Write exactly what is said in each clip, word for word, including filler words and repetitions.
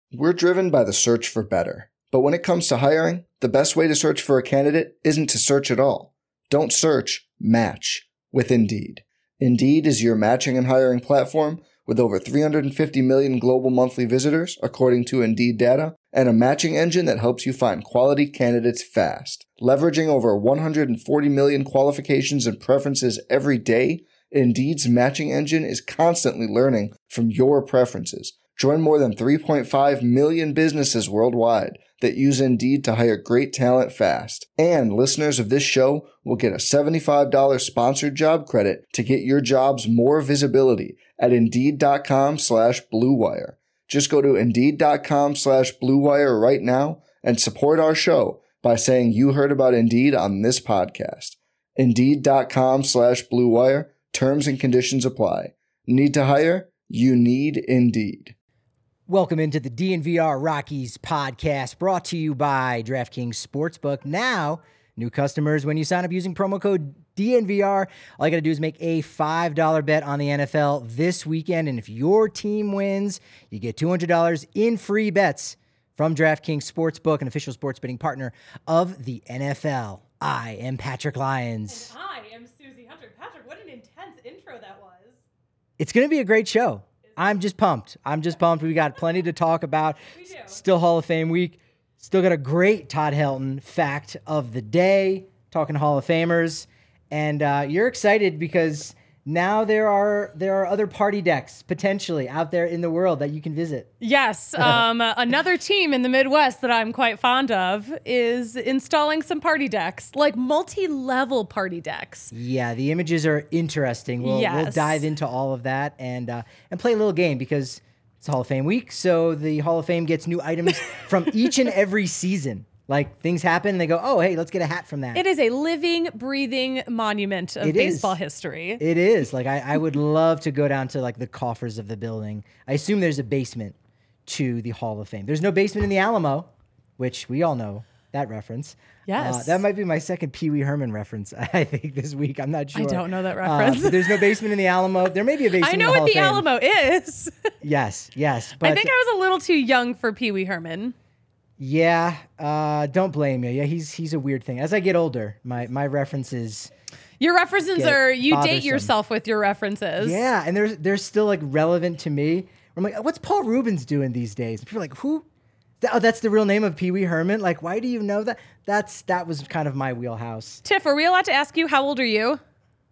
We're driven by the search for better. But when it comes to hiring, the best way to search for a candidate isn't to search at all. Don't search, match with Indeed. Indeed is your matching and hiring platform with over three hundred fifty million global monthly visitors, according to Indeed data, and a matching engine that helps you find quality candidates fast. Leveraging over one hundred forty million qualifications and preferences every day, Indeed's matching engine is constantly learning from your preferences. Join more than three point five million businesses worldwide that use Indeed to hire great talent fast. And listeners of this show will get a seventy-five dollars sponsored job credit to get your jobs more visibility at Indeed.com slash Blue Wire. Just go to Indeed.com slash Blue Wire right now and support our show by saying you heard about Indeed on this podcast. Indeed.com slash Blue Wire. Terms and conditions apply. Need to hire? You need Indeed. Welcome into the D N V R Rockies podcast, brought to you by DraftKings Sportsbook. Now, new customers, when you sign up using promo code D N V R, all you got to do is make a five dollars bet on the N F L this weekend. And if your team wins, you get two hundred dollars in free bets from DraftKings Sportsbook, an official sports betting partner of the N F L. I am Patrick Lyons. And I am Susie Hunter. Patrick, what an intense intro that was. It's going to be a great show. I'm just pumped. I'm just pumped. We got plenty to talk about. We do. Still Hall of Fame week. Still got a great Todd Helton fact of the day, talking Hall of Famers. And uh, you're excited because now there are there are other party decks potentially out there in the world that you can visit. Yes. Um, another team in the Midwest that I'm quite fond of is installing some party decks, like multi-level party decks. Yeah, the images are interesting. We'll, Yes. we'll dive into all of that and uh, and play a little game because it's Hall of Fame week. So the Hall of Fame gets new items from each and every season. Like things happen, and they go, oh, hey, let's get a hat from that. It is a living, breathing monument of It baseball is. history. It is. Like, I, I would love to go down to, like, the coffers of the building. I assume there's a basement to the Hall of Fame. There's no basement in the Alamo, which we all know that reference. Yes. Uh, that might be my second Pee Wee Herman reference, I think, this week. I'm not sure. I don't know that Uh, reference. but there's no basement in the Alamo. There may be a basement I in know the Hall what the of Fame. Alamo is. Yes, yes. But I think I was a little too young for Pee Wee Herman. Yeah, uh, don't blame you. Yeah, he's he's a weird thing. As I get older, my, my references... Your references Get are, you date bothersome. yourself with your references. Yeah, and they're, they're still, like, relevant to me. I'm like, what's Paul Rubens doing these days? And people are like, who? Th- Oh, that's the real name of Pee Wee Herman? Like, why do you know that? That's That was kind of my wheelhouse. Tiff, are we allowed to ask you, how old are you?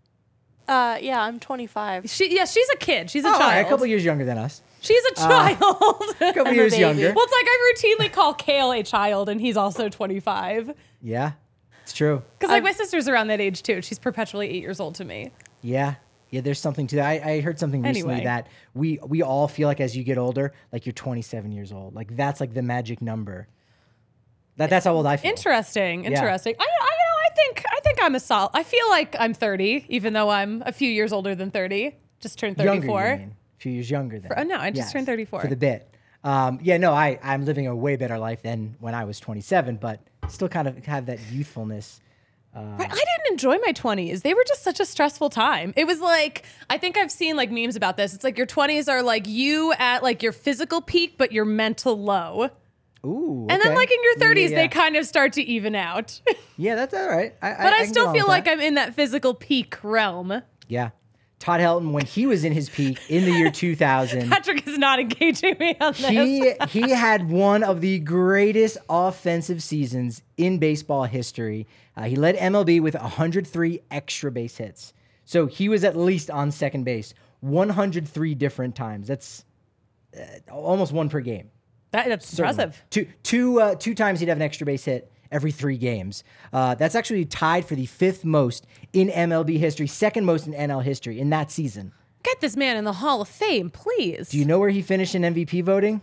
Uh, yeah, I'm twenty-five. She, yeah, she's a kid. She's a Oh, all child. right, a couple years younger than us. She's a child. A couple I'm a years baby. younger. Well, it's like I routinely call Kale a child, and he's also twenty-five. Yeah, it's true. Because like my sister's around that age too. She's perpetually eight years old to me. Yeah. Yeah, there's something to that. I, I heard something recently Anyway. that we we all feel like as you get older, like you're twenty-seven years old. Like that's like the magic number. That that's how old I feel. Interesting. Interesting. I, I, you know, I think I think I'm a sol. I feel like I'm thirty, even though I'm a few years older than thirty. Just turned thirty-four. Younger, you mean. A few years younger than. For- oh, no, I just turned thirty-four. For the bit. Um, yeah, no, I, I'm living a way better life than when I was twenty-seven, but still kind of have that youthfulness. Right, I didn't enjoy my twenties. They were just such a stressful time. It was like, I think I've seen like memes about this. It's like your twenties are like you at like your physical peak, but your mental low. Ooh. And then okay. like in your Yeah, yeah, thirties, yeah. they kind of start to even out. Yeah, that's all right. I, But I, can still go feel with like that. I'm in that physical peak realm. Yeah. Todd Helton, when he was in his peak in the year two thousand, Patrick is not engaging me on this. he he had one of the greatest offensive seasons in baseball history. Uh, he led M L B with one hundred three extra base hits. So he was at least on second base one hundred three different times. That's uh, almost one per game. That, that's Certainly. impressive. Two, two, uh, two times he'd have an extra base hit every three games. Uh, that's actually tied for the fifth most in M L B history, second most in N L history in that season. Get this man in the Hall of Fame, please. Do you know where he finished in M V P voting?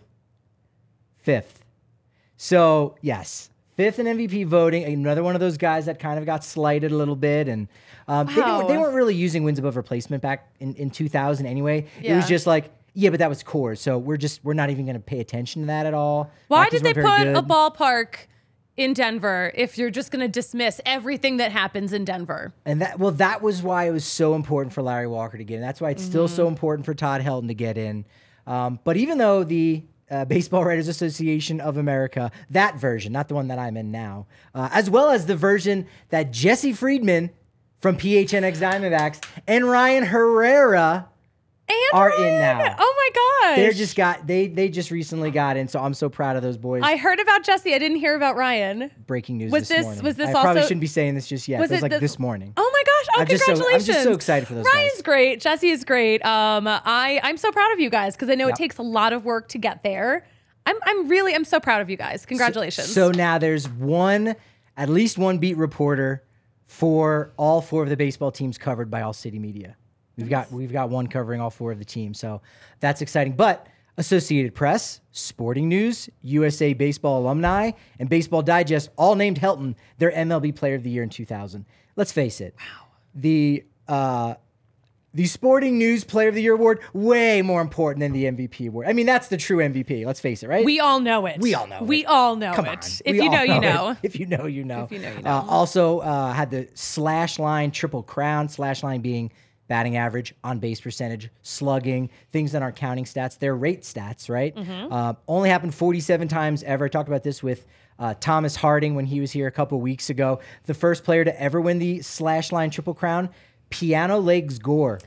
Fifth. So, yes, fifth in M V P voting. Another one of those guys that kind of got slighted a little bit. And um, they, Wow. didn't, they weren't really using wins above replacement back in, in two thousand anyway. It Yeah. was just like, yeah, but that was Coors. So we're just, we're not even going to pay attention to that at all. Why Rockies did they weren't put very a good. ballpark in Denver if you're just going to dismiss everything that happens in Denver? And that, well, that was why it was so important for Larry Walker to get in. That's why it's still Mm-hmm. so important for Todd Helton to get in. Um, but even though the uh, Baseball Writers Association of America, that version, not the one that I'm in now, uh, as well as the version that Jesse Friedman from P H N X Diamondbacks and Ryan Herrera And are Ryan. in now. Oh my gosh. They're just got they they just recently got in, so I'm so proud of those boys. I heard about Jesse. I didn't hear about Ryan. Breaking news Was this, this- morning. was this I probably also- shouldn't be saying this just yet. Was it was it like the- this morning. Oh my gosh. Oh, I'm just so- I'm congratulations. just so excited for those guys. Ryan's great. Jesse is great. Um, I, I'm so proud of you guys because I know Yeah. it takes a lot of work to get there. I'm, I'm really, I'm so proud of you guys. Congratulations. So, so now there's one, at least one beat reporter for all four of the baseball teams covered by All City Media. We've got we've got one covering all four of the teams, so that's exciting. But Associated Press, Sporting News, U S A Baseball Alumni, and Baseball Digest all named Helton their M L B Player of the Year in two thousand. Let's face it, wow. the uh, the Sporting News Player of the Year award way more important than the M V P award. I mean, that's the true M V P. Let's face it, right? we all know it. We all know We it. all know Come it. on. If We you all know, you it. know. If you know, you know. If you know, you know. Uh, also uh, had the slash line triple crown, slash line being batting average, on base percentage, slugging, things that aren't counting stats. They're rate stats, right? Mm-hmm. Uh, only happened forty-seven times ever. I talked about this with uh, Thomas Harding when he was here a couple weeks ago. The first player to ever win the slash line triple crown, Piano Legs Gore.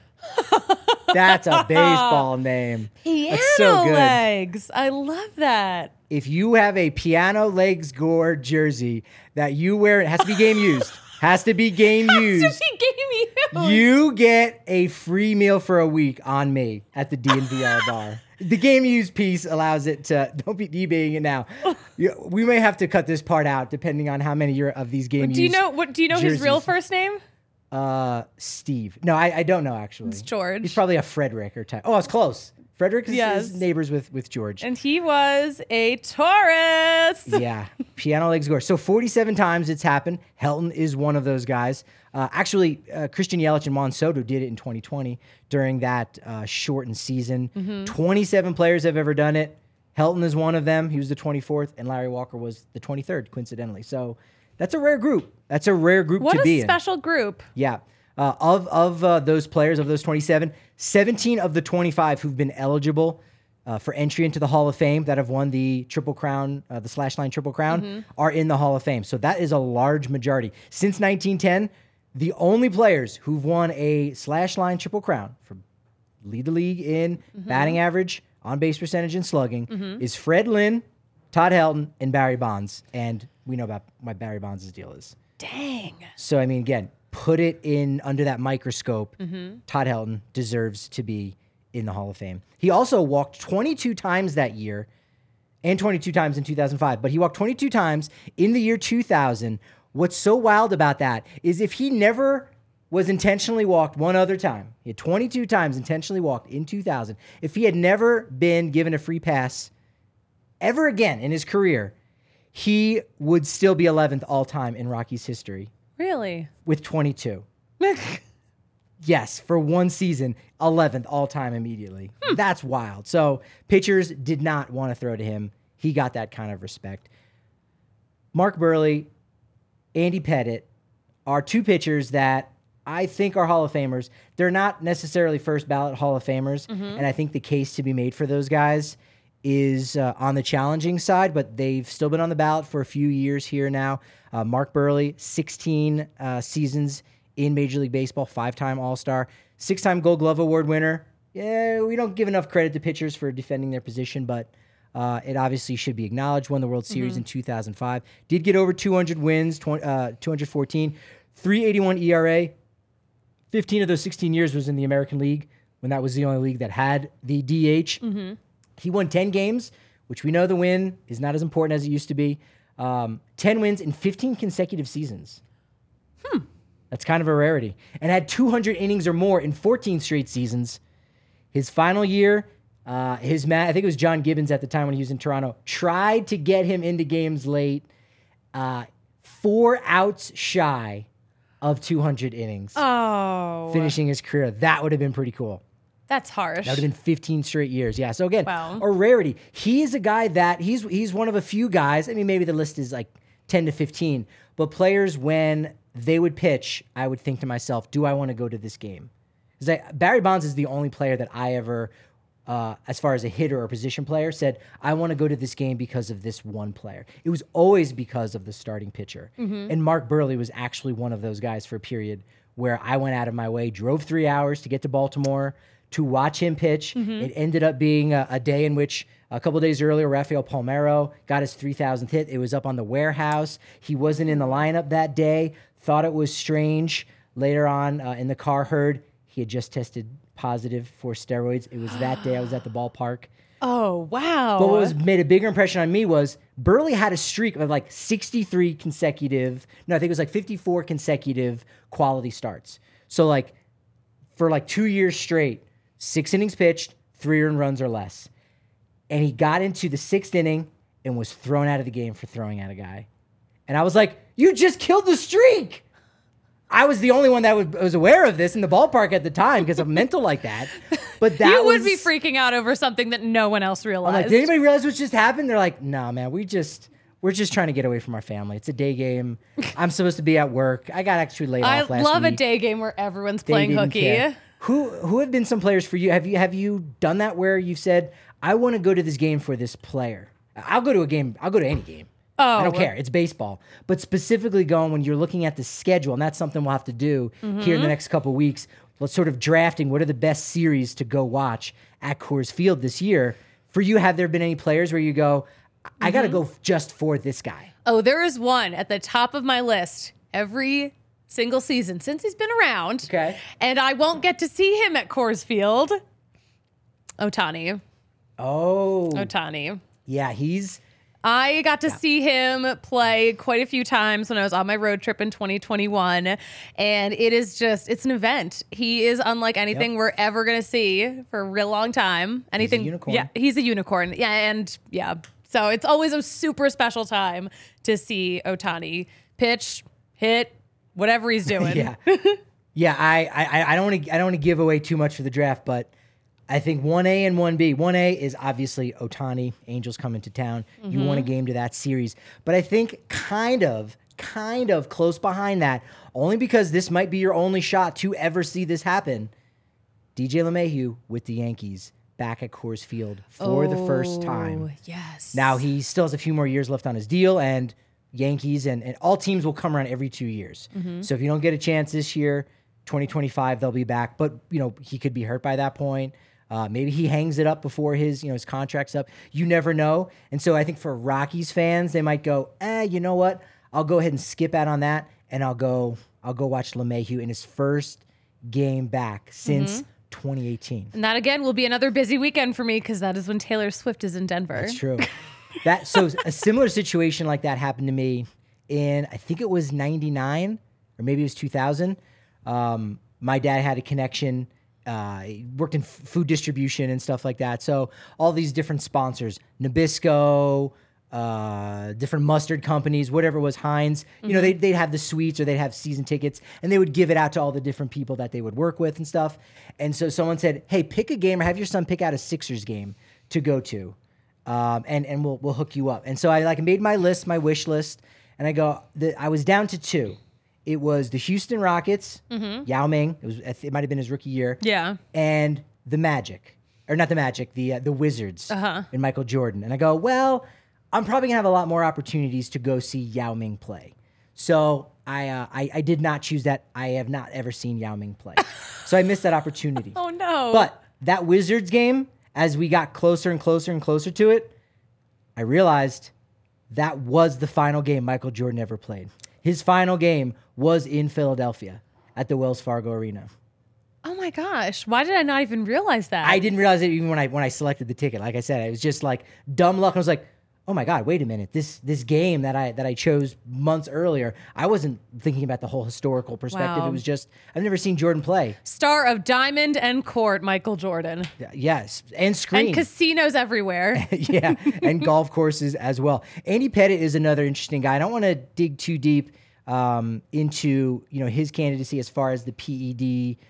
That's a baseball name. Piano That's so good. legs. I love that. If you have a Piano Legs Gore jersey that you wear, it has to be game used. Has to be game used. Just he gave me You get a free meal for a week on me at the D N V R bar. The game used piece allows it to, don't be DBing it now. You- We may have to cut this part out depending on how many you're, of these game used. Do you know what? Do you know his real jerseys. first name? Uh, Steve. No, I, I don't know actually. It's George. He's probably a Frederick or type. Oh, I was close. Frederick is, Yes. is neighbors with, with George. And he was a Taurus. Yeah, Piano Legs Gore. So forty-seven times it's happened. Helton is one of those guys. Uh, actually, uh, Christian Yelich and Juan Soto did it in twenty twenty during that uh, shortened season. Mm-hmm. twenty-seven players have ever done it. Helton is one of them. He was the twenty-fourth, and Larry Walker was the twenty-third, coincidentally. So that's a rare group. That's a rare group What to a be in. special group. Yeah. Uh, of of uh, those players, of those twenty-seven, seventeen of the twenty-five who've been eligible uh, for entry into the Hall of Fame that have won the Triple Crown, uh, the slash line Triple Crown, Mm-hmm. are in the Hall of Fame. So that is a large majority. Since nineteen ten, the only players who've won a slash line Triple Crown for lead the league in Mm-hmm. batting average, on base percentage, and slugging is Fred Lynn, Todd Helton, and Barry Bonds. And we know about what Barry Bonds' deal is. Dang. So, I mean, again, put it in under that microscope. Mm-hmm. Todd Helton deserves to be in the Hall of Fame. He also walked twenty-two times that year and twenty-two times in two thousand five, but he walked twenty-two times in the year two thousand. What's so wild about that is if he never was intentionally walked one other time, he had twenty-two times intentionally walked in two thousand. If he had never been given a free pass ever again in his career, he would still be eleventh all time in Rockies history Really? with twenty-two. Yes, for one season, eleventh all time immediately. That's wild. So pitchers did not want to throw to him. He got that kind of respect. Mark Burley, Andy Pettitte are two pitchers that I think are Hall of Famers. They're not necessarily first ballot Hall of Famers, and I think the case to be made for those guys is uh, on the challenging side, but they've still been on the ballot for a few years here now. Uh, Mark Burley, sixteen uh, seasons in Major League Baseball, five-time All-Star, six-time Gold Glove Award winner. Yeah, we don't give enough credit to pitchers for defending their position, but uh, it obviously should be acknowledged. Won the World Series in two thousand five. Did get over two hundred wins, twenty, uh, two hundred fourteen, three eighty-one E R A. fifteen of those sixteen years was in the American League when that was the only league that had the D H. Mm-hmm. He won ten games, which we know the win is not as important as it used to be. Um, ten wins in fifteen consecutive seasons. Hmm. That's kind of a rarity. And had two hundred innings or more in fourteen straight seasons. His final year, uh, his man, I think it was John Gibbons at the time when he was in Toronto, tried to get him into games late, uh, four outs shy of two hundred innings, Oh. finishing his career. That would have been pretty cool. That's harsh. That would have been fifteen straight years. Yeah. So again, Wow. a rarity. He is a guy that he's he's one of a few guys. I mean, maybe the list is like ten to fifteen, but players when they would pitch, I would think to myself, do I want to go to this game? Because Barry Bonds is the only player that I ever uh, as far as a hitter or position player, said, I want to go to this game because of this one player. It was always because of the starting pitcher. Mm-hmm. And Mark Buehrle was actually one of those guys for a period where I went out of my way, drove three hours to get to Baltimore to watch him pitch. Mm-hmm. It ended up being a, a day in which a couple days earlier, Rafael Palmeiro got his three thousandth hit. It was up on the warehouse. He wasn't in the lineup that day, thought it was strange. Later on uh, in the car, heard he had just tested positive for steroids. It was that day I was at the ballpark. Oh, wow. But what was made a bigger impression on me was Buehrle had a streak of like sixty-three consecutive, no, I think it was like fifty-four consecutive quality starts. So like for like two years straight, six innings pitched, three earned runs or less. And he got into the sixth inning and was thrown out of the game for throwing at a guy. And I was like, you just killed the streak. I was the only one that was aware of this in the ballpark at the time because I'm mental like that. But that you would was, be freaking out over something that no one else realized. I'm like, did anybody realize what just happened? They're like, nah, man, we just, we're just trying to get away from our family. It's a day game. I'm supposed to be at work. I got actually laid I off last love week. a day game where everyone's They playing didn't hooky. care. Who who have been some players for you? Have you have you done that where you've said, I want to go to this game for this player? I'll go to a game. I'll go to any game. Oh, I don't care. It's baseball. But specifically going when you're looking at the schedule, and that's something we'll have to do Mm-hmm. here in the next couple of weeks. Let's sort of drafting what are the best series to go watch at Coors Field this year. For you, have there been any players where you go, I Mm-hmm. got to go just for this guy? Oh, there is one at the top of my list every single season since he's been around. Okay. And I won't get to see him at Coors Field. Ohtani. Oh, Ohtani. yeah, he's I got to see him play quite a few times when I was on my road trip in twenty twenty-one. And it is just, it's an event. He is unlike anything Yep. we're ever going to see for a real long time. Anything. unicorn. Yeah, he's a unicorn. Yeah. And yeah. So it's always a super special time to see Ohtani pitch, hit, whatever he's doing. yeah, yeah. I I I don't want to I don't want to give away too much for the draft, but I think one A and one B. one A is obviously Ohtani, Angels coming to town. You want a game to that series. But I think kind of, kind of close behind that, only because this might be your only shot to ever see this happen, D J LeMahieu with the Yankees back at Coors Field for the first time. Oh, yes. Now, he still has a few more years left on his deal, and Yankees and, and all teams will come around every two years. So if you don't get a chance this year, twenty twenty-five, they'll be back. But, you know, he could be hurt by that point. Uh, maybe he hangs it up before his, you know, his contract's up. You never know. And so I think for Rockies fans, they might go, eh, you know what? I'll go ahead and skip out on that, and I'll go I'll go watch LeMahieu in his first game back since twenty eighteen. And that again will be another busy weekend for me because that is when Taylor Swift is in Denver. That's true. That so a similar situation like that happened to me in, I think it was ninety-nine or maybe it was two thousand. Um, my dad had a connection. Uh, he worked in f- food distribution and stuff like that. So all these different sponsors, Nabisco, uh, different mustard companies, whatever it was, Heinz, you know, they'd, they'd have the suites or they'd have season tickets and they would give it out to all the different people that they would work with and stuff. And so someone said, hey, pick a game or have your son pick out a Sixers game to go to. Um, and, and we'll, we'll hook you up. And so I like made my list, my wish list, and I go, the, I was down to two. It was the Houston Rockets, Yao Ming. It was it might have been his rookie year. Yeah. And the Magic, or not the Magic, the uh, the Wizards Uh-huh. and Michael Jordan. And I go, well, I'm probably gonna have a lot more opportunities to go see Yao Ming play. So I uh, I, I did not choose that. I have not ever seen Yao Ming play, so I missed that opportunity. Oh, no. But that Wizards game, as we got closer and closer and closer to it, I realized that was the final game Michael Jordan ever played. His final game was in Philadelphia at the Wells Fargo Arena. Oh my gosh. Why did I not even realize that? I didn't realize it even when I when I selected the ticket. Like I said, it was just like dumb luck. I was like, oh my God, wait a minute. This this game that I that I chose months earlier, I wasn't thinking about the whole historical perspective. Wow. It was just, I've never seen Jordan play. Star of Diamond and Court, Michael Jordan. Yes, and screen. And casinos everywhere. Yeah, and golf courses as well. Andy Pettit is another interesting guy. I don't want to dig too deep um, into you know his candidacy as far as the P E D,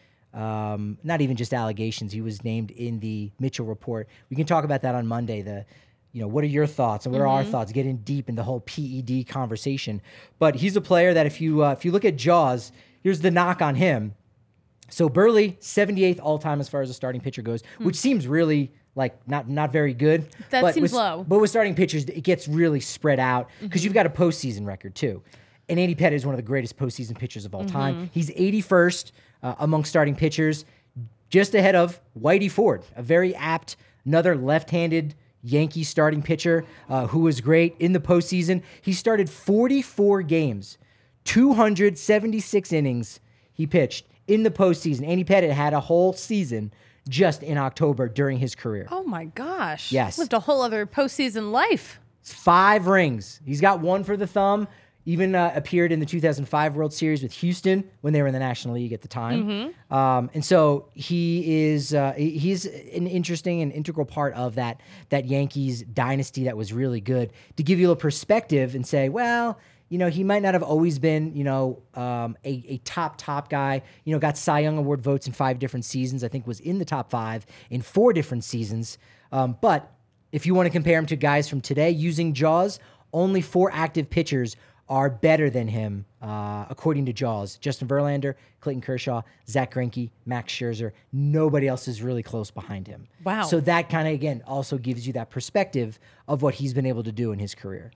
um, not even just allegations. He was named in the Mitchell report. We can talk about that on Monday. The you know what are your thoughts and what are our thoughts? Get in deep in the whole P E D conversation. But he's a player that if you uh, if you look at Jaws, here's the knock on him. So Buehrle, seventy-eighth all time as far as a starting pitcher goes, which seems really like not not very good. That but seems with, low. But with starting pitchers, it gets really spread out because mm-hmm. you've got a postseason record too. And Andy Pettitte is one of the greatest postseason pitchers of all mm-hmm. time. He's eighty-first uh, among starting pitchers, just ahead of Whitey Ford, a very apt, another left-handed Yankee starting pitcher uh, who was great in the postseason. He started forty-four games, two hundred seventy-six innings he pitched in the postseason. Andy Pettitte had a whole season just in October during his career. Oh my gosh. Yes. Lived a whole other postseason life. Five rings. He's got one for the thumb. Even uh, appeared in the two thousand five World Series with Houston when they were in the National League at the time. Mm-hmm. Um, and so he is uh, he's an interesting and integral part of that that Yankees dynasty that was really good. To give you a little perspective and say, well, you know, he might not have always been, you know, um, a, a top, top guy, you know, got Cy Young Award votes in five different seasons. I think was in the top five in four different seasons. Um, but if you want to compare him to guys from today using Jaws, only four active pitchers are better than him, uh, according to Jaws. Justin Verlander, Clayton Kershaw, Zach Greinke, Max Scherzer. Nobody else is really close behind him. Wow. So that kind of, again, also gives you that perspective of what he's been able to do in his career.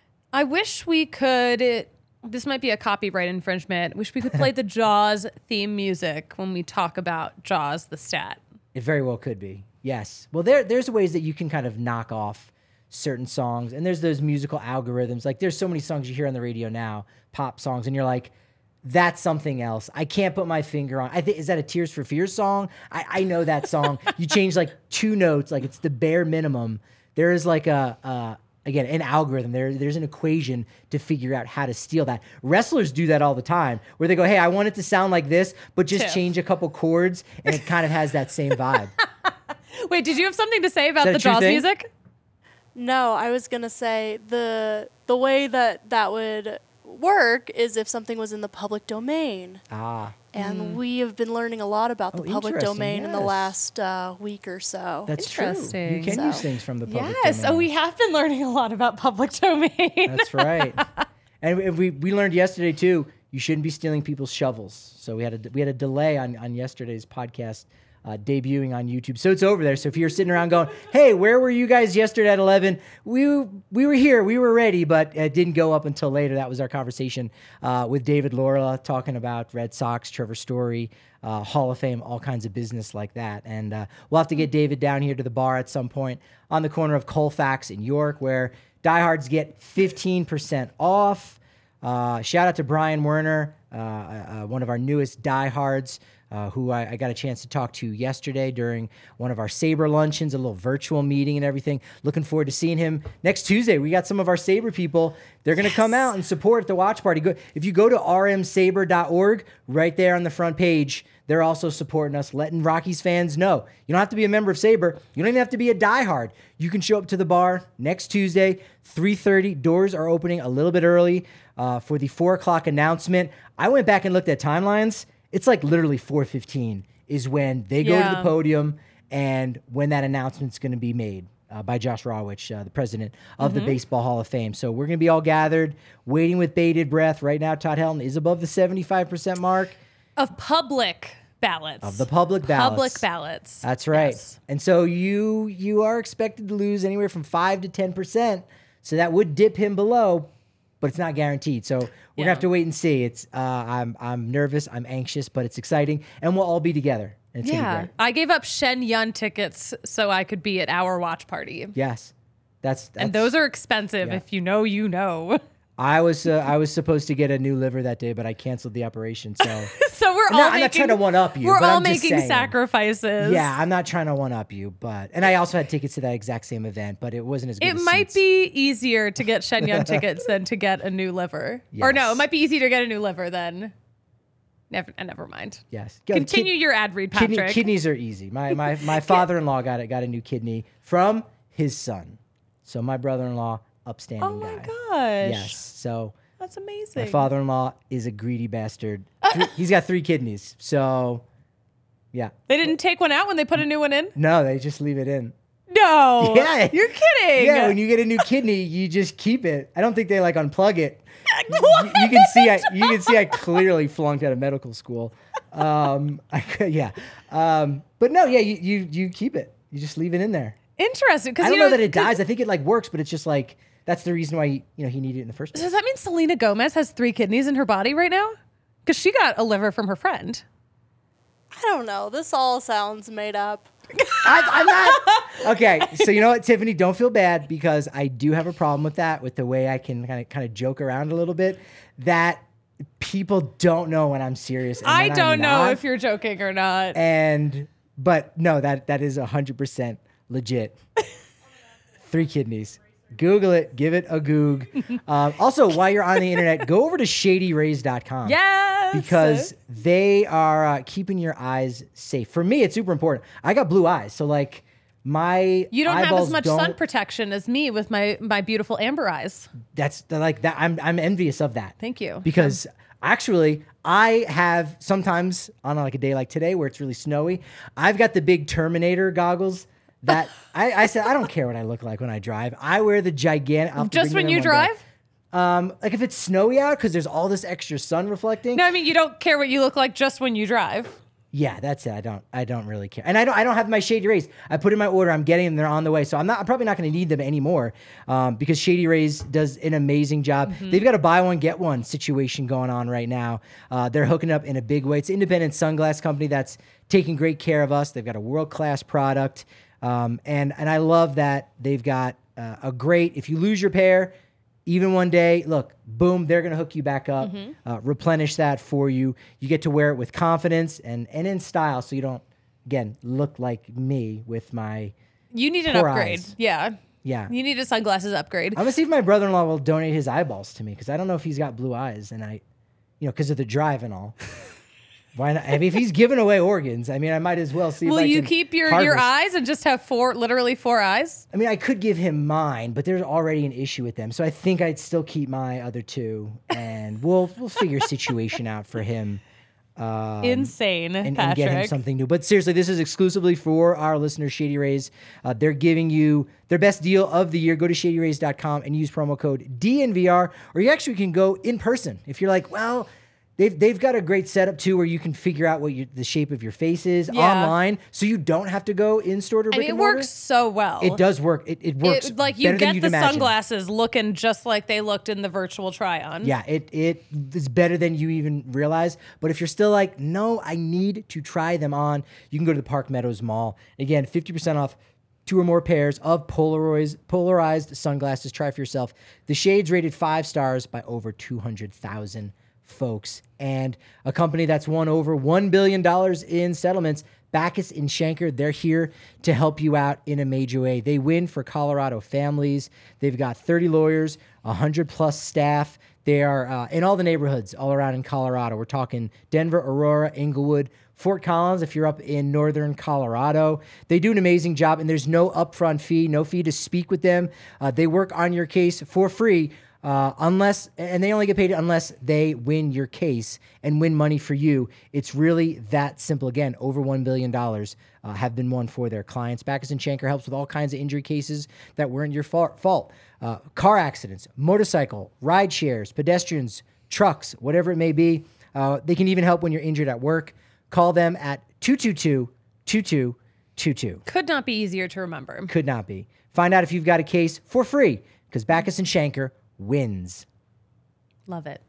I wish we could, it, this might be a copyright infringement, wish we could play the Jaws theme music when we talk about Jaws, the stat. It very well could be, yes. Well, there there's ways that you can kind of knock off certain songs, and there's those musical algorithms. Like there's so many songs you hear on the radio now, pop songs, and you're like, that's something else. I can't put my finger on. I think is that a Tears for Fears song? I, I know that song. You change like two notes, like it's the bare minimum. There is like a, a again an algorithm. There there's an equation to figure out how to steal that. Wrestlers do that all the time, where they go, hey, I want it to sound like this, but just Tiff. change a couple chords, and it kind of has that same vibe. Wait, did you have something to say about the true Jaws thing? music? No, I was gonna say the the way that that would work is if something was in the public domain. Ah. And Mm. we have been learning a lot about the Oh, public interesting, domain in the yes. last uh, week or so. That's true. Interesting. You can So- use things from the public Yes. domain. Oh, we have been learning a lot about public domain. That's right. And we, we we learned yesterday too. You shouldn't be stealing people's shovels. So we had a we had a delay on on yesterday's podcast uh, debuting on YouTube. So it's over there. So if you're sitting around going, "Hey, where were you guys yesterday at eleven?" We we were here. We were ready, but it didn't go up until later. That was our conversation uh, with David Laura talking about Red Sox, Trevor Story, uh, Hall of Fame, all kinds of business like that. And uh, we'll have to get David down here to the bar at some point on the corner of Colfax in York, where diehards get fifteen percent off. Uh, shout out to Brian Werner, uh, uh, one of our newest diehards, uh, who I, I got a chance to talk to yesterday during one of our Sabre luncheons, a little virtual meeting and everything. Looking forward to seeing him next Tuesday. We got some of our Sabre people. They're going to yes. come out and support the watch party. Go, if you go to r m sabre dot org, right there on the front page, they're also supporting us, letting Rockies fans know. You don't have to be a member of Sabre. You don't even have to be a diehard. You can show up to the bar next Tuesday, three thirty. Doors are opening a little bit early uh, for the four o'clock announcement. I went back and looked at timelines. It's like literally four fifteen is when they go Yeah. to the podium and when that announcement's going to be made uh, by Josh Rawitch, uh, the president of Mm-hmm. the Baseball Hall of Fame. So we're going to be all gathered, waiting with bated breath. Right now, Todd Helton is above the seventy-five percent mark. Of public ballots. Of the public ballots. Public ballots. That's right. Yes. And so you you are expected to lose anywhere from five to ten percent. So that would dip him below, but it's not guaranteed. So we're Yeah. gonna have to wait and see. It's uh, I'm I'm nervous, I'm anxious, but it's exciting, and we'll all be together. And it's gonna be Yeah. great. I gave up Shen Yun tickets so I could be at our watch party. Yes, that's, that's And those are expensive. yeah. If you know, you know. I was uh, I was supposed to get a new liver that day, but I canceled the operation. So So we're No, all I'm making, not trying to one-up you, We're but all I'm just making saying. sacrifices. yeah, I'm not trying to one up you, but and I also had tickets to that exact same event, but it wasn't as good. It as might seats. be easier to get Shen Yun tickets than to get a new liver. Or no, Yes. it might be easier to get a new liver than. Never, uh, never mind. Yes. Continue Kid- your ad read, kidney- Patrick. kidneys are easy. My my my father-in-law got it got a new kidney from his son. So my brother-in-law, upstanding Oh my guy. gosh. Yes. So That's amazing. my father-in-law is a greedy bastard. Three, he's got three kidneys. So yeah. They didn't take one out when they put a new one in? No, they just leave it in. No. Yeah. You're kidding. Yeah, when you get a new kidney, you just keep it. I don't think they like unplug it. you, you can see I you can see I clearly flunked out of medical school. Um, I, could- yeah, um, but no, yeah, you, you you keep it. You just leave it in there. Interesting. I Because don't you know, know, that it 'cause- dies. I think it like works, but it's just like that's the reason why you know he needed it in the first place. Does that mean Selena Gomez has three kidneys in her body right now? Because she got a liver from her friend. I don't know. This all sounds made up. I, I'm not. Okay, so you know what, Tiffany? Don't feel bad because I do have a problem with that. With the way I can kind of kind of joke around a little bit, that people don't know when I'm serious. And I when I'm don't know not. if you're joking or not. And but no, that that is a hundred percent legit. Three kidneys. Google it. Give it a goog. Um, also, while you're on the internet, go over to shady rays dot com. Yes. Because they are uh, keeping your eyes safe. For me, it's super important. I got blue eyes, so like my You don't have eyeballs as much don't, sun protection as me with my my beautiful amber eyes. That's like that. I'm I'm envious of that. Thank you. Because actually, I have sometimes on like a day like today where it's really snowy, I've got the big Terminator goggles. That I, I said I don't care what I look like when I drive. I wear the gigantic. I'll have to Just bring when them you one day. drive? Um, like if it's snowy out because there's all this extra sun reflecting. No, I mean you don't care what you look like just when you drive. Yeah, that's it. I don't. I don't really care, and I don't. I don't have my Shady Rays. I put in my order. I'm getting them. They're on the way. So I'm not. I'm probably not going to need them anymore, um, because Shady Rays does an amazing job. Mm-hmm. They've got a buy one get one situation going on right now. Uh, they're hooking up in a big way. It's an independent sunglass company that's taking great care of us. They've got a world class product, um, and and I love that they've got uh, a great. If you lose your pair, even one day, look, boom, they're going to hook you back up, Mm-hmm. uh, replenish that for you. You get to wear it with confidence and, and in style so you don't, again, look like me with my, You need an Poor upgrade. eyes. Yeah. yeah. You need a sunglasses upgrade. I'm going to see if my brother-in-law will donate his eyeballs to me because I don't know if he's got blue eyes and I, you know, because of the drive and all. Why not? I mean, if he's giving away organs, I mean, I might as well see Will if I you can keep your, your harvest. eyes and just have four, literally four eyes? I mean, I could give him mine, but there's already an issue with them. So I think I'd still keep my other two, and we'll we'll figure a situation out for him Insane, and, and Patrick. get him something new. But seriously, this is exclusively for our listeners, Shady Rays. Uh, they're giving you their best deal of the year. Go to shady rays dot com and use promo code D N V R, or you actually can go in person. If you're like, well, they've they've got a great setup too, where you can figure out what you, the shape of your face is Yeah. online, so you don't have to go in store to and brick it and mortar. works so well. It does work. It, it works. It, like you better than get you'd the imagine. sunglasses looking just like they looked in the virtual try on. Yeah, it it is better than you even realize. But if you're still like, no, I need to try them on, you can go to the Park Meadows Mall. Again, fifty percent off two or more pairs of polarized polarized sunglasses. Try for yourself. The shades rated five stars by over two hundred thousand folks, and a company that's won over one billion dollars in settlements. Backus and Schenker, they're here to help you out in a major way. They win for Colorado families. They've got thirty lawyers, one hundred plus staff. They are uh, in all the neighborhoods all around in Colorado. We're talking Denver, Aurora, Inglewood, Fort Collins, if you're up in northern Colorado. They do an amazing job, and there's no upfront fee, no fee to speak with them. Uh, they work on your case for free. Uh, unless, and they only get paid unless they win your case and win money for you. It's really that simple. Again, over one billion dollars uh, have been won for their clients. Backus and Schenker helps with all kinds of injury cases that weren't your fa- fault. Uh, car accidents, motorcycle, ride shares, pedestrians, trucks, whatever it may be. Uh, they can even help when you're injured at work. Call them at two two two, two two two two. Could not be easier to remember. Could not be. Find out if you've got a case for free because Backus and Schenker wins. Love it.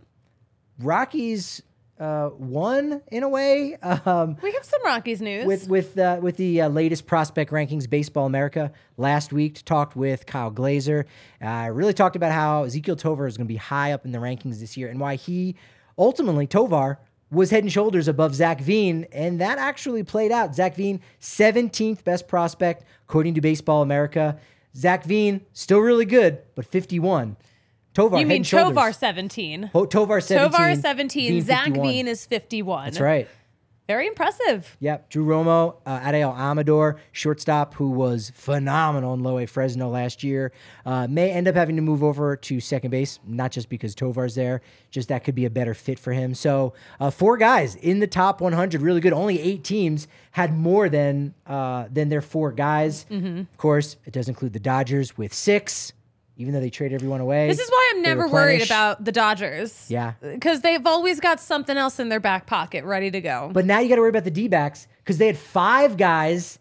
Rockies uh, won in a way um, We have some Rockies news. with with uh, with the uh, latest prospect rankings. Baseball America last week talked with Kyle Glazer. Uh, really talked about how Ezekiel Tovar is going to be high up in the rankings this year and why he ultimately Tovar was head and shoulders above Zach Veen, and that actually played out. Zach Veen, seventeenth best prospect according to Baseball America. Zach Veen still really good, but fifty-one. Tovar, you head mean and shoulders. Tovar seventeen? Oh, Tovar seventeen. Tovar seventeen. Veen Zach fifty-one. Veen is fifty-one. That's right. Very impressive. Yep. Drew Romo, uh, Adael Amador, shortstop, who was phenomenal in Low A Fresno last year, uh, may end up having to move over to second base, not just because Tovar's there, just that could be a better fit for him. So uh, four guys in the top one hundred, really good. Only eight teams had more than uh, than their four guys. Mm-hmm. Of course, it does include the Dodgers with six, even though they trade everyone away. This is why I'm They never worried replenish. about the Dodgers. Yeah. Because they've always got something else in their back pocket ready to go. But now you got to worry about the D-backs because they had five guys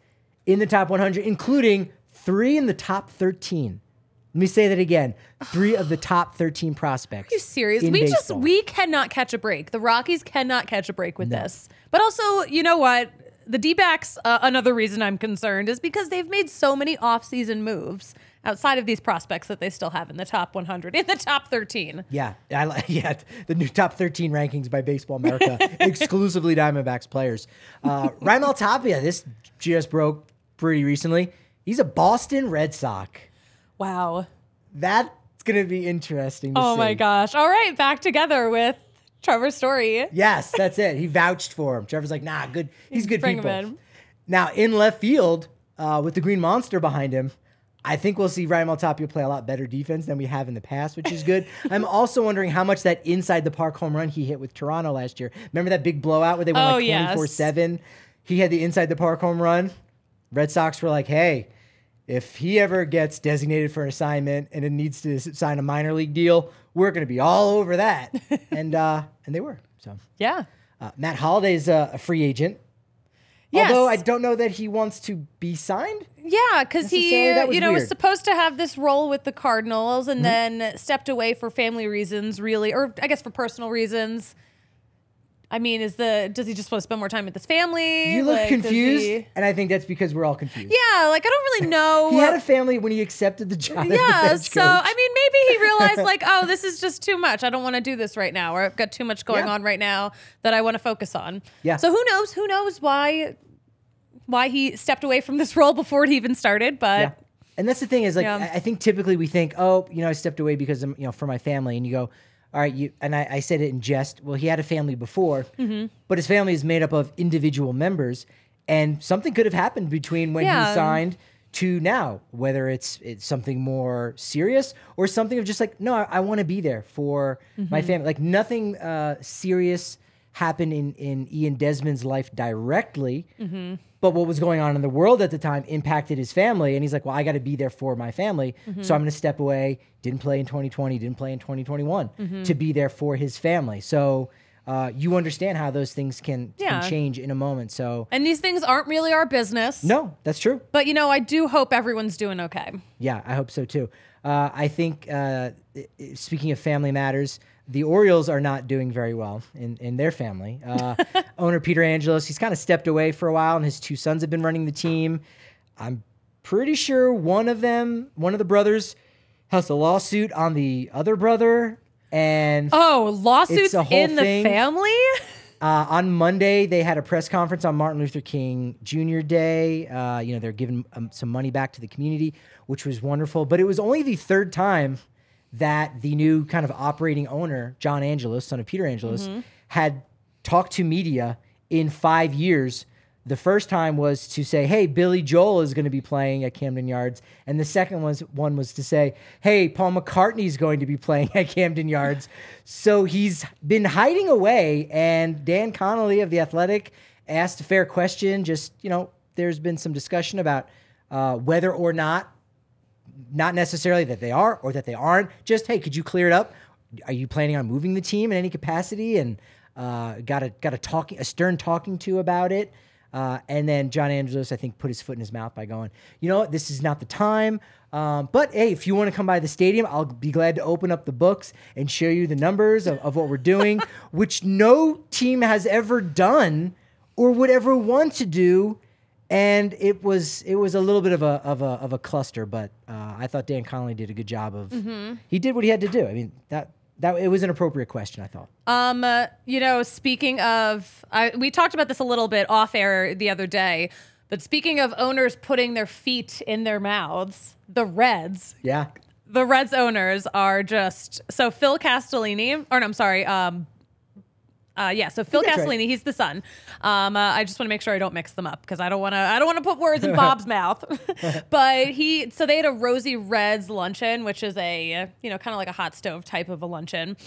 in the top one hundred, including three in the top thirteen. Let me say that again. Three of the top thirteen prospects. Are you serious? in We just baseball. we cannot catch a break. The Rockies cannot catch a break with No. this. But also, you know what? The D-backs, uh, another reason I'm concerned is because they've made so many off-season moves outside of these prospects that they still have in the top one hundred, in the top thirteen. Yeah, I li- yeah, the new top thirteen rankings by Baseball America, exclusively Diamondbacks players. Uh, Raimel Tapia, this just broke pretty recently. He's a Boston Red Sox. Wow. That's going to be interesting to Oh see. my gosh. All right, back together with Trevor Story. Yes, that's it. He vouched for him. Trevor's like, nah, good. He's good Bring him people. in. Now, in left field, uh, with the Green Monster behind him, I think we'll see Raimel Tapia play a lot better defense than we have in the past, which is good. I'm also wondering how much that inside the park home run he hit with Toronto last year. Remember that big blowout where they went Oh, like yes. twenty-four seven? He had the inside the park home run. Red Sox were like, hey, if he ever gets designated for an assignment and it needs to s- sign a minor league deal, we're going to be all over that. and uh, and they were. So Yeah. uh, Matt Holliday's a, a free agent. Yes. Although I don't know that he wants to be signed. Yeah, because he, Necessarily, that was you know, was weird. supposed to have this role with the Cardinals and then stepped away for family reasons, really, or I guess for personal reasons. I mean, is the does he just want to spend more time with his family? You look Like, does confused, he- and I think that's because we're all confused. Yeah, like I don't really know. He had a family when he accepted the job. as the yeah, bench so coach. I mean, maybe he realized like, oh, this is just too much. I don't want to do this right now, or I've got too much going Yeah. on right now that I want to focus on. Yeah. So who knows? Who knows why why he stepped away from this role before it even started? But Yeah. And that's the thing is like Yeah. I I think typically we think, oh, you know, I stepped away because I'm, you know, for my family, and you go, all right, you and I, I said it in jest. Well, he had a family before, Mm-hmm. but his family is made up of individual members, and something could have happened between when Yeah. he signed to now, whether it's it's something more serious or something of just like, no, I, I want to be there for my Mm-hmm. family. Like nothing uh, serious happened in in Ian Desmond's life directly. Mm-hmm. But what was going on in the world at the time impacted his family. And he's like, well, I got to be there for my family. Mm-hmm. So I'm going to step away. Didn't play in twenty twenty, didn't play in twenty twenty-one Mm-hmm. to be there for his family. So uh, you understand how those things can, Yeah. can change in a moment. So, and these things aren't really our business. no, that's true. But you know, I do hope everyone's doing okay. Yeah, I hope so too. Uh, I think, uh, i- i- speaking of family matters, the Orioles are not doing very well in, in their family. Uh, owner Peter Angelos, he's kind of stepped away for a while, and his two sons have been running the team. I'm pretty sure one of them, one of the brothers, has a lawsuit on the other brother. And Oh, lawsuits It's a whole in the thing. family? Uh, on Monday, they had a press conference on Martin Luther King Junior Day. Uh, you know, they're giving um, some money back to the community, which was wonderful. But it was only the third time that the new kind of operating owner, John Angelos, son of Peter Angelos, had talked to media in five years. The first time was to say, hey, Billy Joel is going to be playing at Camden Yards. And the second was, one was to say, hey, Paul McCartney's going to be playing at Camden Yards. So he's been hiding away. And Dan Connolly of The Athletic asked a fair question. Just, you know, there's been some discussion about uh, whether or not, not necessarily that they are or that they aren't, just, hey, could you clear it up? Are you planning on moving the team in any capacity? And uh, got a got a talking, a stern talking to about it. Uh, and then John Angelos, I think, put his foot in his mouth by going, you know what, this is not the time. Um, but hey, if you want to come by the stadium, I'll be glad to open up the books and show you the numbers of, of what we're doing, which no team has ever done or would ever want to do. And it was it was a little bit of a of a of a cluster, but uh, I thought Dan Connolly did a good job of. He did what he had to do. I mean that that it was an appropriate question, I thought. Um, uh, you know, speaking of, I, we talked about this a little bit off air the other day, but speaking of owners putting their feet in their mouths, the Reds, Yeah. the Reds owners are just, so Phil Castellini, or no, I'm sorry, um, uh, yeah, so Phil that's right. Castellini, he's the son. Um, uh, I just want to make sure I don't mix them up because I don't want to. I don't want to put words in Bob's mouth. But he, so they had a Rosie Reds luncheon, which is a you know kind of like a hot stove type of a luncheon.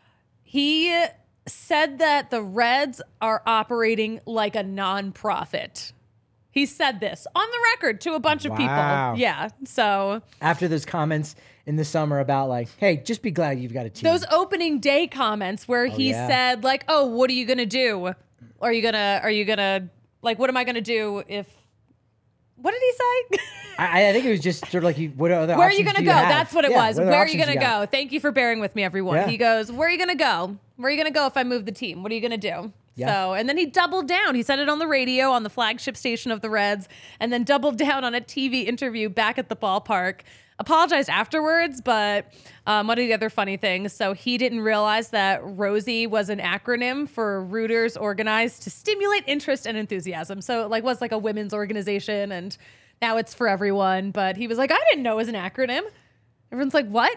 He said that the Reds are operating like a nonprofit. He said this on the record to a bunch of Wow. people. Yeah, so After those comments in the summer about like, hey, just be glad you've got a team. those opening day comments where he yeah. said like, "Oh, what are you gonna do? Are you gonna? Are you gonna like? What am I gonna do if what did he say? I, I think it was just sort of like, you, what other Where are you options going to do go? have? That's what it Yeah, was. what other Where are you options going to got? go? Thank you for bearing with me, everyone. Yeah. He goes, where are you going to go? Where are you going to go if I move the team? What are you going to do? Yeah. So, and then he doubled down. He said it on the radio on the flagship station of the Reds, and then doubled down on a T V interview back at the ballpark. Apologized afterwards, but um, one of the other funny things, so he didn't realize that Rosie was an acronym for Rooters Organized to Stimulate Interest and Enthusiasm. So it like was like a women's organization, and now it's for everyone. But he was like, I didn't know it was an acronym. Everyone's like, what?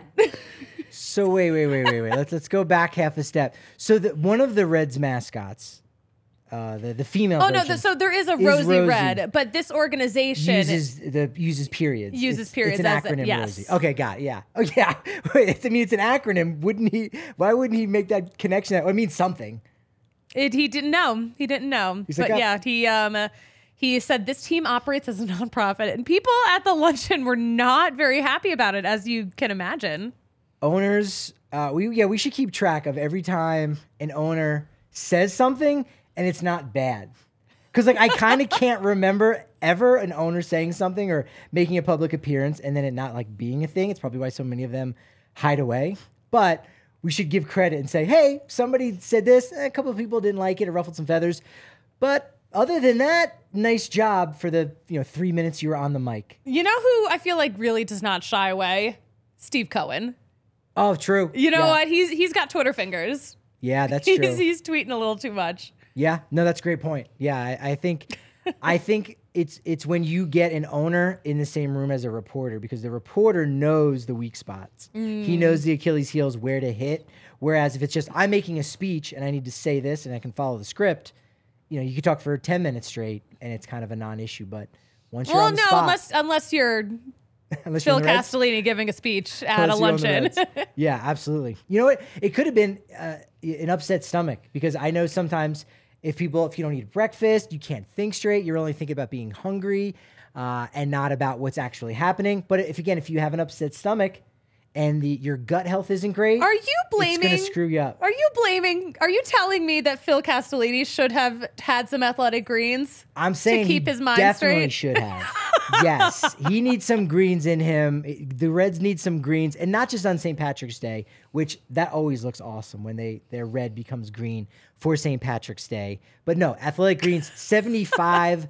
So wait, wait, wait, wait, wait. Let's let's go back half a step. So the, one of the Reds mascots, uh, the the female. Oh no! version The, so there is a is Rosie, Rosie. Red, but this organization uses the uses periods. Uses It's- periods It's an as a- acronym. yes. Rosie. Okay, got it. Yeah. Oh yeah. Wait, I mean, it's an acronym. Wouldn't he? Why wouldn't he make that connection? That it means something. It, he didn't know. He didn't know. He's but like, "Ah." yeah, he um uh, he said this team operates as a nonprofit, and people at the luncheon were not very happy about it, as you can imagine. Owners, uh, we yeah, we should keep track of every time an owner says something and it's not bad. Because like I kind of can't remember ever an owner saying something or making a public appearance and then it not like being a thing. It's probably why so many of them hide away. But we should give credit and say, hey, somebody said this. A couple of people didn't like it. It ruffled some feathers. But other than that, nice job for the you know three minutes you were on the mic. You know who I feel like really does not shy away? Steve Cohen. Oh, true. You know yeah. what? He's he's got Twitter fingers. Yeah, that's true. He's he's tweeting a little too much. Yeah, no, that's a great point. Yeah, I, I think, I think it's it's when you get an owner in the same room as a reporter because the reporter knows the weak spots. He knows the Achilles heels, where to hit. Whereas if it's just I'm making a speech and I need to say this and I can follow the script, you know, you could talk for ten minutes straight and it's kind of a non-issue. But once you're Well, on the no, spot, unless unless you're unless you're Phil on the Reds, Castellini giving a speech at a unless you're on the luncheon. Reds. Yeah, absolutely. You know what? It could have been uh, an upset stomach because I know sometimes if people, if you don't eat breakfast, you can't think straight. You're only thinking about being hungry uh, and not about what's actually happening. But if again, if you have an upset stomach and the, your gut health isn't great, Are you it's blaming? going to screw you up. Are you blaming? Are you telling me that Phil Castellini should have had some athletic greens? I'm saying keep he his mind definitely straight? should have. Yes, he needs some greens in him. The Reds need some greens, and not just on Saint Patrick's Day, which that always looks awesome when they their red becomes green for Saint Patrick's Day. But no, athletic greens, seventy-five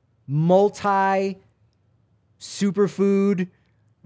multi superfood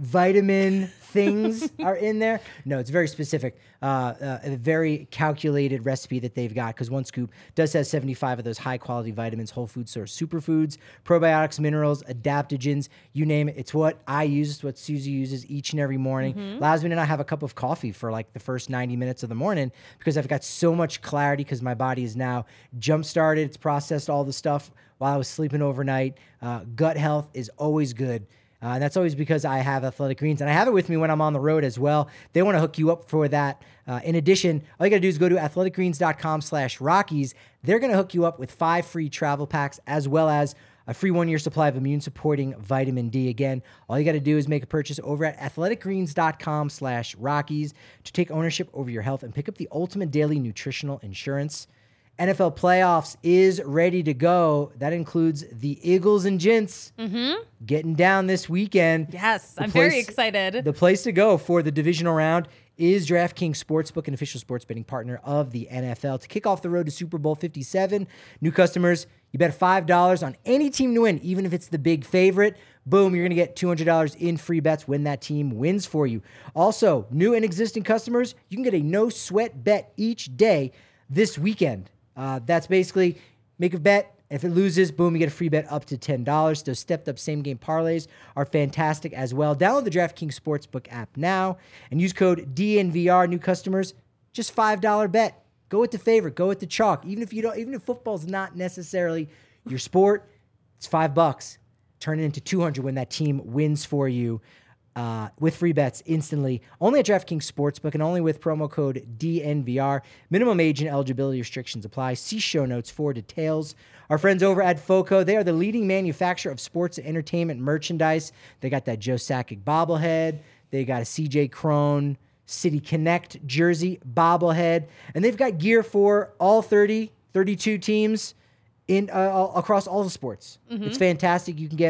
vitamin things are in there. No, it's very specific. Uh, uh, a very calculated recipe that they've got because One Scoop does have seventy-five of those high quality vitamins, whole food source superfoods, probiotics, minerals, adaptogens, you name it. It's what I use. It's what Susie uses each and every morning. Mm-hmm. Allows me to not have a cup of coffee for like the first ninety minutes of the morning because I've got so much clarity because my body is now jump started. It's processed all the stuff while I was sleeping overnight. Uh, gut health is always good. Uh, and that's always because I have Athletic Greens, and I have it with me when I'm on the road as well. They want to hook you up for that. Uh, in addition, all you got to do is go to athleticgreens.com slash Rockies. They're going to hook you up with five free travel packs as well as a free one-year supply of immune-supporting vitamin D. Again, all you got to do is make a purchase over at athleticgreens.com slash Rockies to take ownership over your health and pick up the ultimate daily nutritional insurance. N F L playoffs is ready to go. That includes the Eagles and Gents Mm-hmm. getting down this weekend. Yes, The I'm very place- excited. The place to go for the divisional round is DraftKings Sportsbook, an official sports betting partner of the N F L. To kick off the road to Super Bowl fifty-seven, new customers, you bet five dollars on any team to win, even if it's the big favorite. Boom, you're going to get two hundred dollars in free bets when that team wins for you. Also, new and existing customers, you can get a no-sweat bet each day this weekend. Uh, that's basically make a bet. If it loses, boom, you get a free bet up to ten dollars. Those stepped-up same-game parlays are fantastic as well. Download the DraftKings Sportsbook app now and use code D N V R. New customers, just five dollars bet. Go with the favorite. Go with the chalk. Even if you don't, even if football's not necessarily your sport, it's five bucks. Turn it into two hundred when that team wins for you. Uh, with free bets instantly, only at DraftKings Sportsbook and only with promo code D N V R. Minimum age and eligibility restrictions apply. See show notes for details. Our friends over at FOCO, they are the leading manufacturer of sports and entertainment merchandise. They got that Joe Sakic bobblehead. They got a C J Crone City Connect jersey bobblehead. And they've got gear for all thirty, thirty-two teams in uh, all, across all the sports. Mm-hmm. It's fantastic. You can get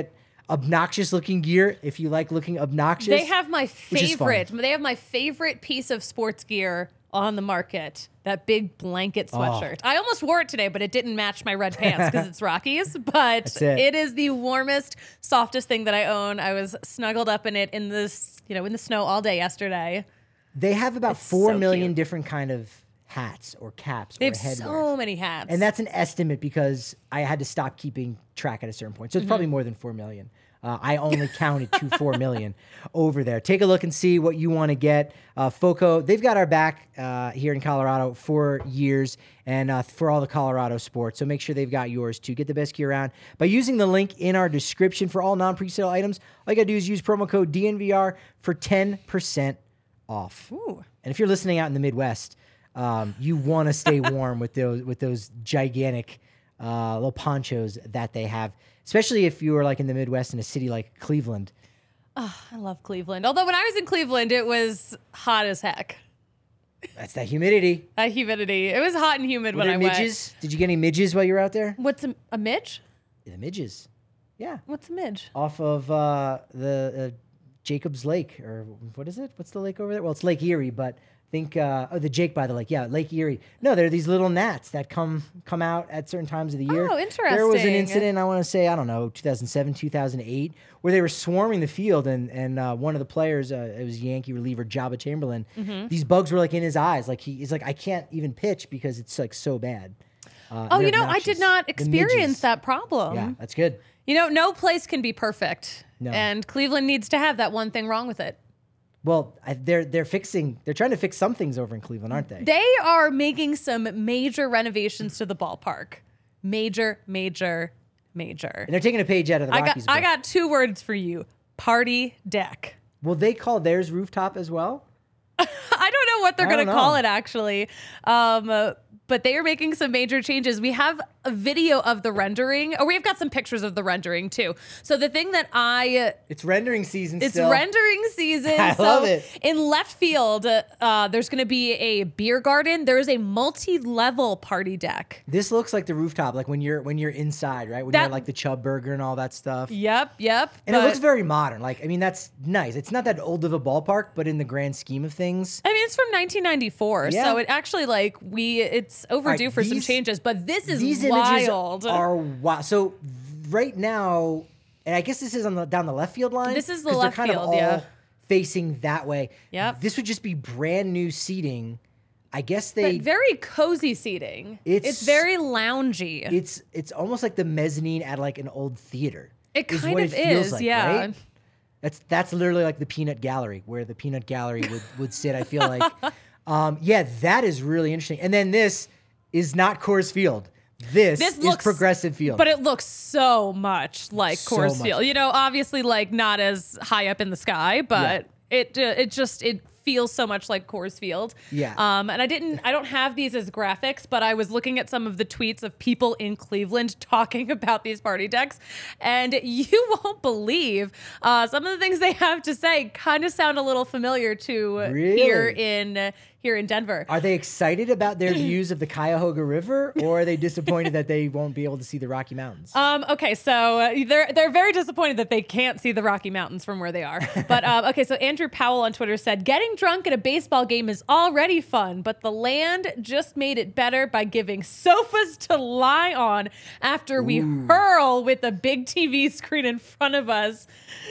obnoxious looking gear if you like looking obnoxious. They have my which is fun. favorite. They have my favorite piece of sports gear on the market. That big blanket sweatshirt. Oh. I almost wore it today, but it didn't match my red pants because it's Rockies. But it. it is the warmest, softest thing that I own. I was snuggled up in it in this, you know, in the snow all day yesterday. They have about It's four so million cute. different kind of hats or caps They or have headwear. so many hats. And that's an estimate because I had to stop keeping track at a certain point. So it's Mm-hmm. probably more than four million. Uh, I only counted two four million over there. Take a look and see what you want to get. Uh, Foco, they've got our back uh, here in Colorado for years and uh, for all the Colorado sports. So make sure they've got yours too. Get the best gear around by using the link in our description for all non-presale items. All you got to do is use promo code D N V R for ten percent off. Ooh. And if you're listening out in the Midwest, um, you want to stay warm with those with those gigantic uh, little ponchos that they have, especially if you are like in the Midwest in a city like Cleveland. Oh, I love Cleveland. Although when I was in Cleveland, it was hot as heck. That's that humidity. That humidity. It was hot and humid Were when there I midges? Did you get any midges while you were out there? went. What's a, a midge? The midges. Yeah. What's a midge? Off of uh, the uh, Jacobs Lake, or what is it? What's the lake over there? Well, it's Lake Erie, but think uh, oh the Jake by the lake. Yeah, Lake Erie. No, there are these little gnats that come come out at certain times of the year. Oh, There was an interesting. incident, I want to say, I don't know, two thousand seven, two thousand eight, where they were swarming the field, and and uh, one of the players, uh, it was Yankee reliever Jabba Chamberlain. Mm-hmm. These bugs were like in his eyes, like he, he's like, I can't even pitch because it's like so bad. Uh, Oh, they're you know, I obnoxious. did not The experience midges. that problem. Yeah, that's good. You know, no place can be perfect. No. And Cleveland needs to have that one thing wrong with it. Well, I, they're they're fixing, they're trying to fix some things over in Cleveland, aren't they? They are making some major renovations to the ballpark. Major, major, major. And they're taking a page out of the I got Rockies. I book. got two words for you. Party deck. Will they call theirs rooftop as well? I don't know what they're I going to don't call know. it actually. Um, uh, but they are making some major changes. We have a video of the rendering, or we've got some pictures of the rendering too. So the thing that I It's rendering season It's still. rendering season. I so love it. In left field, uh, there's going to be a beer garden. There is a multi-level party deck. This looks like the rooftop, like when you're when you're inside, right? When That- you're at, like the Chubb Burger and all that stuff. Yep, yep. And it but- looks very modern. Like, I mean, that's nice. It's not that old of a ballpark, but in the grand scheme of things, I mean, it's from nineteen ninety-four, Yeah. so it actually like we it's overdue right, for some these- changes. But this is these wild. images are wild. So right now, and I guess this is on the down the left field line. This is the 'cause they're left kind field, of all yeah. facing that way. Yep. This would just be brand new seating. I guess they But very cozy seating. It's- It's, very loungy. it's it's almost like the mezzanine at like an old theater. It is kind what of it feels is, like, yeah. right? That's that's literally like the peanut gallery where the peanut gallery would, would sit. I feel like, um, yeah, that is really interesting. And then this is not Coors Field. This, This is looks- Progressive Field. But it looks so much like So Coors much. Field. You know, obviously, like not as high up in the sky, but it uh, it just it feels so much like Coors Field. Yeah. Um, and I didn't, I don't have these as graphics, but I was looking at some of the tweets of people in Cleveland talking about these party decks, and you won't believe uh, some of the things they have to say. Kind of sound a little familiar to Really? here in uh, here in Denver. Are they excited about their views of the Cuyahoga River, or are they disappointed that they won't be able to see the Rocky Mountains? Um, okay, so uh, they're they're very disappointed that they can't see the Rocky Mountains from where they are. But um, okay, so Andrew Powell on Twitter said, "Getting drunk at a baseball game is already fun, but the land just made it better by giving sofas to lie on after we hurl with a big T V screen in front of us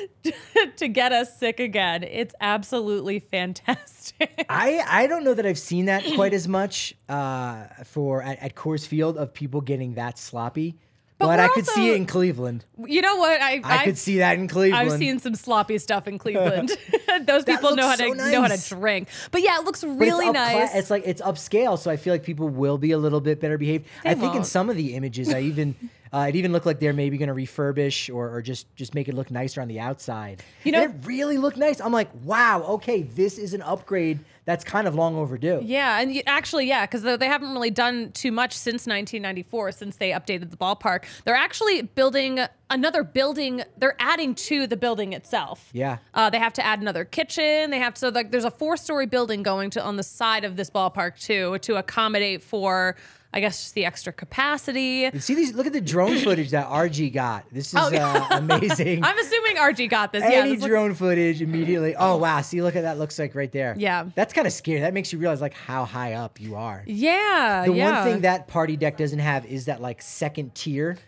to get us sick again. It's absolutely fantastic." I, I don't know that I've seen that quite as much uh, for at, at Coors Field of people getting that sloppy, but, But I we're could see also- it in Cleveland. You know what? I I I've- could see that in Cleveland. I've seen some sloppy stuff in Cleveland. Those That people know how looks to so know how to nice. drink. But yeah, it looks But really it's upcla- nice. It's like it's upscale, so I feel like people will be a little bit better behaved. They I think in won't. some of the images, I even uh, it even looked like they're maybe going to refurbish or, or just just make it look nicer on the outside. You know- And it really looked nice. I'm like, wow, okay, this is an upgrade that's kind of long overdue. Yeah, and you, actually, yeah, because they haven't really done too much since nineteen ninety-four, since they updated the ballpark. They're actually building another building. They're adding to the building itself. Yeah. Uh, they have to add another kitchen. They have to, so like, there's a four-story building going to on the side of this ballpark too to accommodate for, I guess just the extra capacity. You see these? Look at the drone footage that R G got. This is Oh, uh, amazing. I'm assuming R G got this. Any yeah, this looks- drone footage immediately. Oh wow! See, look at that. Looks like right there. Yeah. That's kind of scary. That makes you realize like how high up you are. yeah, The yeah. one thing that party deck doesn't have is that like second tier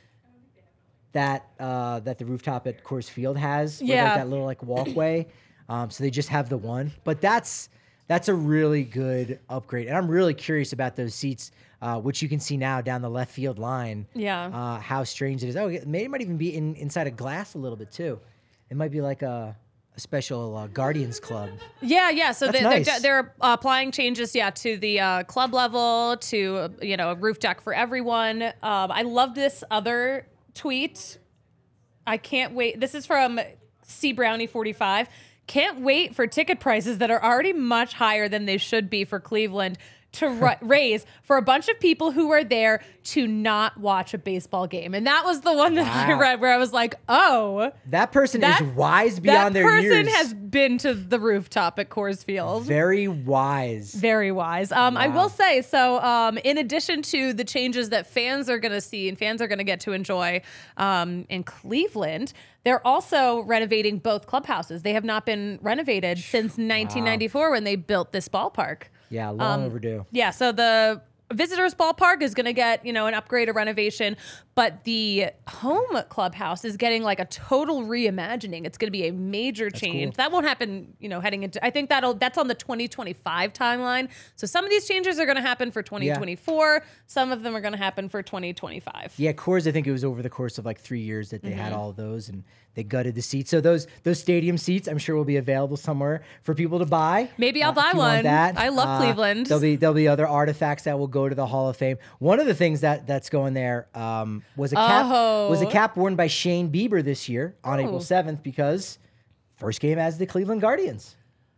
that uh, that the rooftop at Coors Field has. With, Yeah. like, that little like walkway. Um, so they just have the one, but that's that's a really good upgrade, and I'm really curious about those seats, uh, which you can see now down the left field line. Yeah. Uh, how strange it is. Oh, maybe it might even be in, inside a glass a little bit too. It might be like a, a special uh, Guardians Club. Yeah, yeah. So That's they, nice. they're, they're uh, applying changes, yeah, to the uh, club level, to uh, you know, a roof deck for everyone. Um, I love this other tweet. I can't wait. This is from C Brownie forty-five. Can't wait for ticket prices that are already much higher than they should be for Cleveland to ra- raise for a bunch of people who are there to not watch a baseball game. And that was the one that I Wow. read where I was like, oh, That person that, is wise beyond that their person years. has been to the rooftop at Coors Field. Very wise. Very wise. Um, I Wow. will say, so um, in addition to the changes that fans are going to see and fans are going to get to enjoy um, in Cleveland, they're also renovating both clubhouses. They have not been renovated since nineteen ninety-four when they built this ballpark. Yeah, long Um, overdue. Yeah, so the visitors ballpark is going to get, you know, an upgrade, a renovation, but the home clubhouse is getting like a total reimagining. It's going to be a major change. cool. That won't happen, you know, heading into, I think that'll, that's on the twenty twenty-five timeline. So some of these changes are going to happen for twenty twenty-four. Some of them are going to happen for twenty twenty-five. Yeah, Coors, I think it was over the course of like three years that they had Mm-hmm. all of those, and they gutted the seats. So those those stadium seats, I'm sure, will be available somewhere for people to buy. Maybe I'll Uh, buy if you want one. that. I love Cleveland. There'll be there'll be other artifacts that will go to the Hall of Fame. One of the things that that's going there um, was a cap Oh. was a cap worn by Shane Bieber this year on Oh. April seventh because first game as the Cleveland Guardians.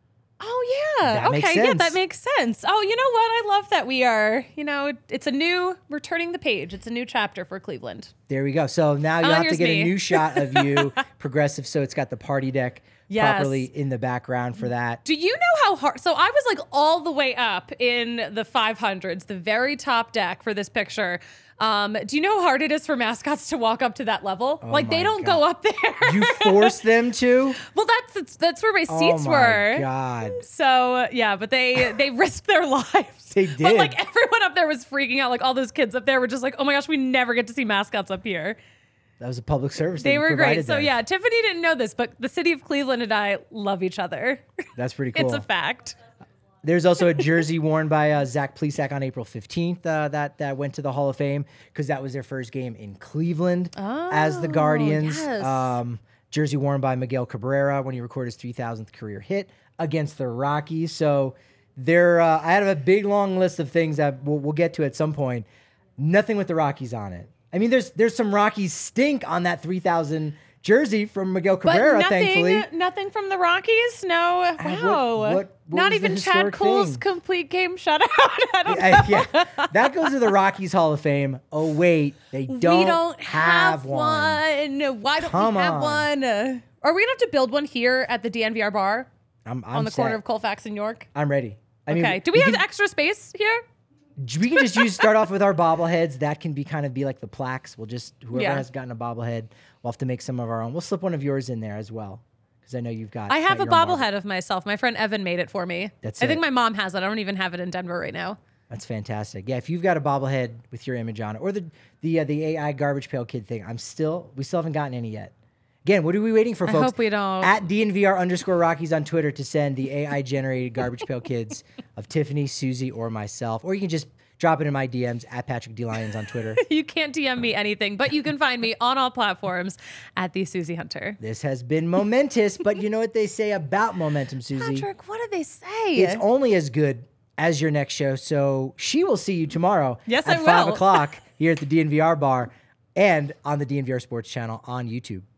Oh yeah. That okay. makes Yeah, sense. that makes sense. Oh, you know what? I love that we are, you know, it's a new, we're turning the page. It's a new chapter for Cleveland. There we go. So now you Oh, have to here's get me. a new shot of you, progressive. So it's got the party deck Yes. properly in the background for that. Do you know how hard? So I was like all the way up in the five hundreds, the very top deck for this picture. Um, do you know how hard it is for mascots to walk up to that level? like they my don't God. go up there. You forced them to? well, that's, that's that's where my seats oh my were. God. So yeah, but they they risked their lives. They But did. like everyone up there was freaking out. Like all those kids up there were just like, oh my gosh, we never get to see mascots up here. That was a public service. that They you were great. provided So there. yeah, Tiffany didn't know this, but the city of Cleveland and I love each other. That's pretty cool. It's a fact. There's also a jersey worn by uh, Zach Plesac on April fifteenth uh, that that went to the Hall of Fame because that was their first game in Cleveland as the Guardians. yes. Um, jersey worn by Miguel Cabrera when he recorded his three thousandth career hit against the Rockies. So there, uh, I have a big long list of things that we'll, we'll get to at some point. Nothing with the Rockies on it. I mean, there's there's some Rockies stink on that three thousand jersey from Miguel But Cabrera, nothing, thankfully. nothing from the Rockies. No, what- wow. what- what Not was the even Chad historic Cole's thing? complete game shutout. I don't Uh, yeah, that goes to the Rockies Hall of Fame. Oh wait, they don't, we don't have, have one. one. Why don't Come we have on. one? Uh, are we gonna have to build one here at the D N V R bar I'm, I'm on the corner set. of Colfax and York? I'm ready. I Okay. mean, Do we have can, extra space here? we can just use start off with our bobbleheads. That can be kind of be like the plaques. We'll just whoever Yeah. has gotten a bobblehead, we'll have to make some of our own. We'll slip one of yours in there as well because I know you've got. I have a got your own bobblehead of myself. My friend Evan made it for me. That's I think it. my mom has it. I don't even have it in Denver right now. That's fantastic. Yeah, if you've got a bobblehead with your image on it, or the the uh, the A I garbage pail kid thing, I'm still we still haven't gotten any yet. Again, what are we waiting for, I folks? hope we don't. At D N V R underscore Rockies on Twitter to send the A I generated garbage pail kids of Tiffany, Susie, or myself, or you can just drop it in my D Ms at Patrick D Lyons on Twitter. You can't D M me anything, but you can find me on all platforms at the Susie Hunter. This has been momentous, but you know what they say about momentum, Susie? Patrick, what did they say? It's only as good as your next show. So she will see you tomorrow Yes, at I five will. o'clock here at the D N V R bar and on the D N V R Sports channel on YouTube.